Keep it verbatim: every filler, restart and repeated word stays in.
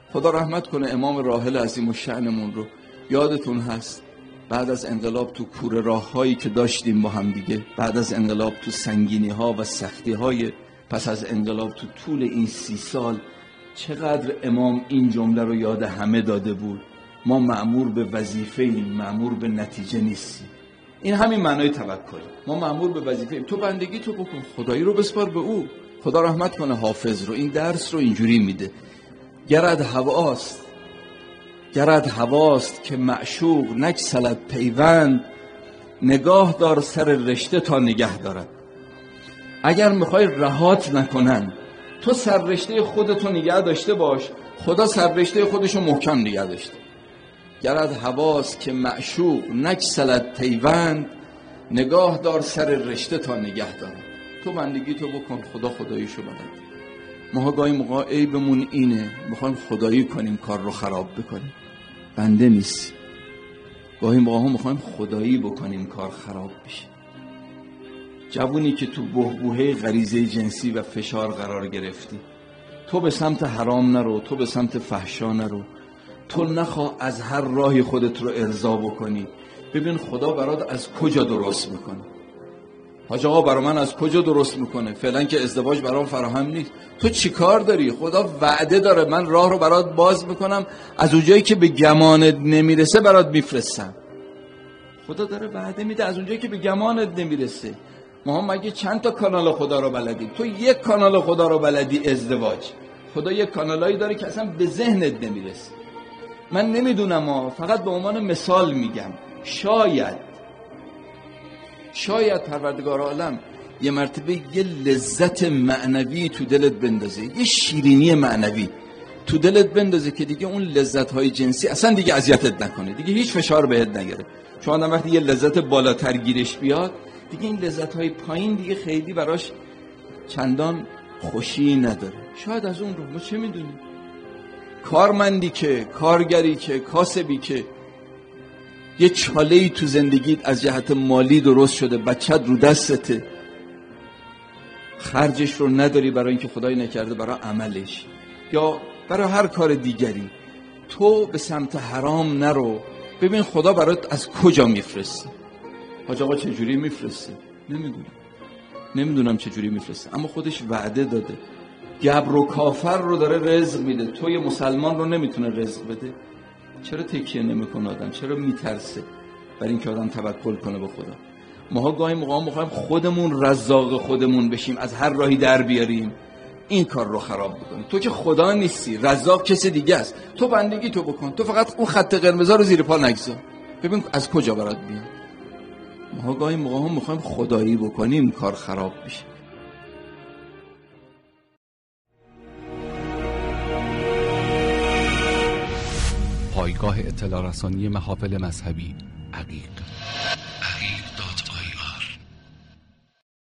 خدا رحمت کنه امام راحل عظیم الشأنمون رو. یادتون هست بعد از انقلاب تو کوره راه‌هایی که داشتیم با هم دیگه، بعد از انقلاب تو سنگینی‌ها و سختی‌های پس از انقلاب تو طول این سی سال چقدر امام این جمله رو یاد همه داده بود: ما مأمور به وظیفه ایم، مأمور به نتیجه نیستیم. این همین معنای توکل. ما مأمور به وظیفه ایم، تو بندگی تو بکن، خدایی رو بسپار به او. خدا رحمت کنه حافظ رو. این درس رو اینجوری میده: گرد هواست گرد هواست که معشوق نگسلد پیوند، نگاه دار سر رشته تا نگه دارد. اگر میخوای رهات نکنن، تو سر رشته خودتو نگه داشته باش، خدا سر رشته خودشو محکم نگه داشته. گرد هواست که معشوق نگسلد پیوند، نگاه دار سر رشته تا نگه دارد. تو بندگی تو بکن، خدا خداییشو بلد. ما گاهی موقع عیبمون اینه، میخوایم خدایی کنیم کار رو خراب بکنیم، بنده نیست. گاهی موقع هم میخوایم خدایی بکنیم کار خراب بشه. جوونی که تو بحبوحه غریزه جنسی و فشار قرار گرفتی، تو به سمت حرام نرو، تو به سمت فحشا نرو، تو نخواه از هر راهی خودت رو ارضا بکنی. ببین خدا برات از کجا درست میکنه. حاج آقا برا من از کجا درست میکنه؟ فعلا که ازدواج برام فراهم نیست. تو چی کار داری؟ خدا وعده داره من راه رو برات باز میکنم، از اونجایی که به گمانت نمیرسه برات میفرستم. خدا داره وعده میده از اونجایی که به گمانت نمیرسه. ما هم مگه چند تا کانال خدا رو بلدیم؟ تو یک کانال خدا رو بلدی، ازدواج. خدا یک کانالایی داره که اصلا به ذهنت نمیرسه. من نمیدونم ها، فقط به عنوان مثال میگم. شاید شاید پروردگار عالم یه مرتبه یه لذت معنوی تو دلت بندازه، یه شیرینی معنوی تو دلت بندازه که دیگه اون لذت‌های جنسی اصلا دیگه اذیتت نکنه، دیگه هیچ فشار بهت نگیره. چون آدم وقتی یه لذت بالاتر گیرش بیاد، دیگه این لذت‌های پایین دیگه خیلی براش چندان خوشی نداره. شاید از اون رو ما چه میدونیم؟ کارمندی که، کارگری که، کاسبی که یه چاله‌ای تو زندگیت از جهت مالی درست شده، بچت رو دستته، خرجش رو نداری برای اینکه خدای نکرده برای عملش یا برای هر کار دیگری، تو به سمت حرام نرو. ببین خدا برات از کجا میفرسته. حاج آقا چجوری میفرسته؟ نمیدونم نمیدونم چجوری میفرسته، اما خودش وعده داده. گبر و کافر رو داره رزق میده، تو یه مسلمان رو نمیتونه رزق بده؟ چرا تکیه نمیکنه آدم؟ چرا میترسه برای اینکه آدم توکل کنه به خدا؟ ماها گاهی موقع میخوایم خودمون رزاق خودمون بشیم، از هر راهی در بیاریم، این کار رو خراب بکنیم. تو که خدا نیستی، رزاق کسی دیگه است. تو بندگی تو بکن، تو فقط اون خط قرمز رو زیر پا نگذار. ببین از کجا برات میاد. ماها گاهی موقع هم میخوایم خدایی بکنیم، کار خراب بشه. پایگاه اطلاع رسانی محافل مذهبی عقیق.